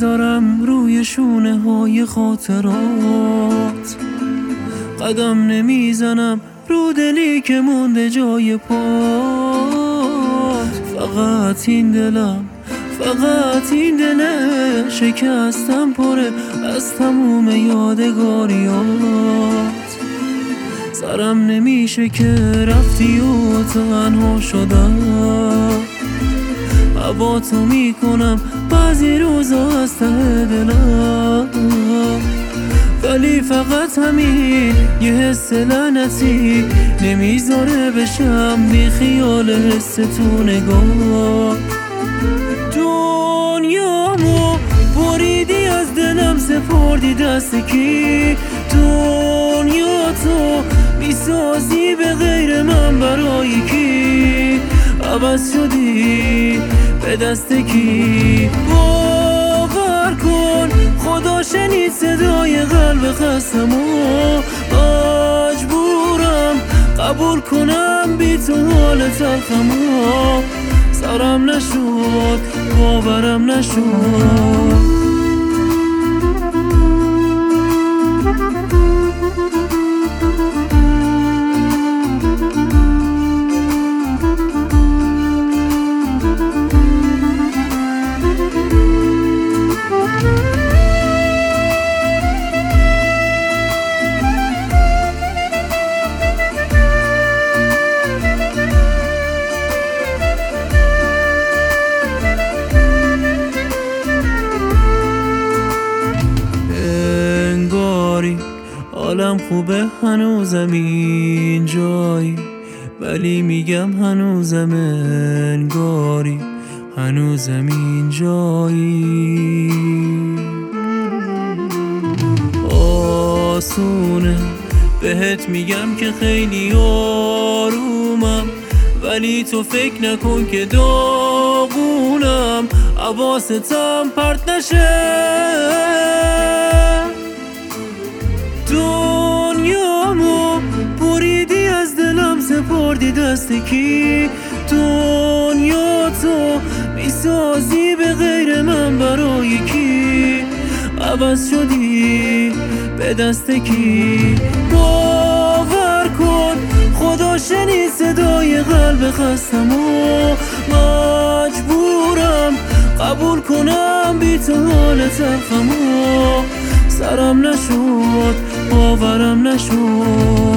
میذارم روی شونه های خاطرات، قدم نمیزنم رو دلی که مونده جای پات. فقط این دلم، فقط این دل شکستم پره از تموم یادگاریات. سرم نمیشه که رفتی و تنها شدم، هوا تو میکنم بعضی روزا از ته دلم، ولی فقط همین یه حس لعنتی نمیذاره بشم بی خیال حس تو نگاه. دنیامو بریدی از دلم سپردی دست کی، دنیا تو میسازی به غیر من برای کی، عوض شدی به دست کی. باور کن خدا شنید صدای قلب خستم و مجبورم قبول کنم بی تو حال تلخم و سرم نشد باورم نشد. حالم خوبه هنوزم این جایی، ولی میگم هنوزم انگاری هنوزم این جایی. آسونه بهت میگم که خیلی آرومم، ولی تو فکر نکن که داغونم، حواستم پرت نشه. دنیامو بریدی از دلم سپردی دست کی، دنیا تو میسازی به غیر من برای کی، عوض شدی به دست کی. باور کن خدا شنید صدای قلب خستم و مجبورم قبول کنم بی تو حال تلخم و سرم نشد باورم نشد.